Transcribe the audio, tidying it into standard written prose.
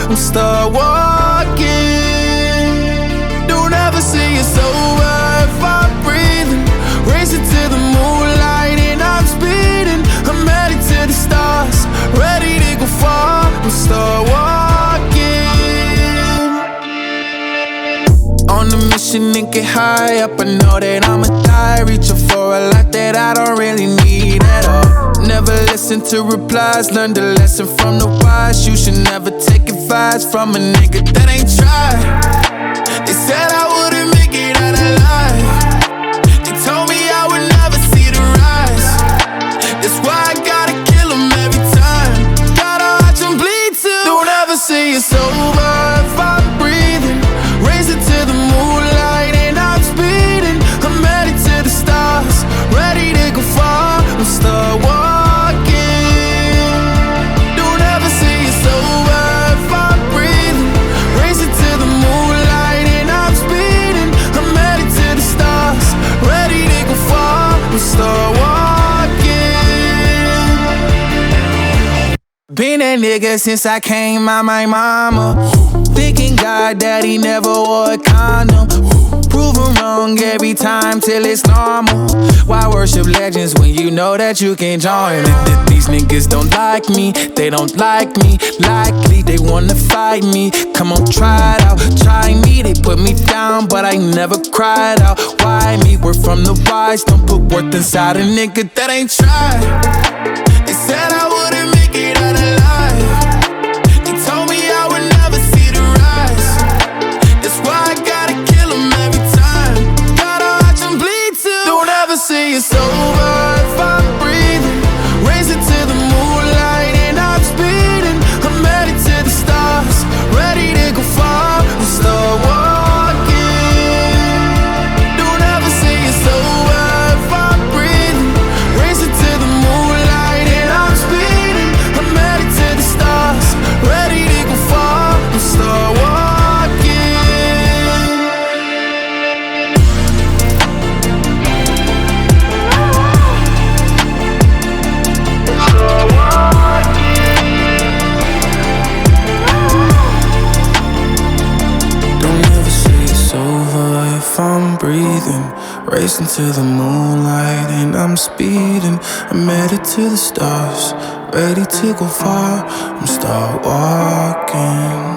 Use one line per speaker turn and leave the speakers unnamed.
I'm start walking. Don't ever say it's over if I'm breathing. Racing to the moonlight and I'm speeding. I'm headed to the stars, ready to go far. I'm start walking. On a mission and get high up, I know that I'ma die. Reaching for a lot that I don't really need at all. Never listen to replies, learn the lesson from the wise. You should never take advice from a nigga that ain't tried. They said I wouldn't make it out alive. They told me I would never see the rise. That's why I gotta kill them every time. Gotta watch them bleed too. Don't ever say it's over if I'm breathing. Racing to the moonlight and I'm speeding. I'm headed to the stars, ready to go far. I'm start walking. Don't ever say it's over if I'm breathing. Racing to the moonlight and I'm speeding. I'm headed to the stars, ready to go far. I'm start walking. Been that nigga since I came out my mama. Thinking God that he never wore a condom. Proven wrong every time till it's normal. Why worship legends when you know that you can join it? These niggas don't like me, they don't like me. Likely they wanna fight me. Come on, try it out, try me. They put me down, but I never cried out. Why me? We're from the wise. Don't put worth inside a nigga that ain't tried. They said I wouldn't make it out alive. They told me I would never see the rise. That's why I gotta kill them every time. Gotta watch them bleed too. Don't ever say it's over if I'm breathing. Racing to the moonlight and I'm speeding. I'm headed to the stars, ready to go far. I'm start walking. Don't ever say it's over if I'm breathing. Racing to the moonlight and I'm speeding. I'm headed to the stars, ready to go far. I'm start walking. I'm breathing, racing to the moonlight and I'm speeding. I'm headed to the stars, ready to go far. I'm start walking.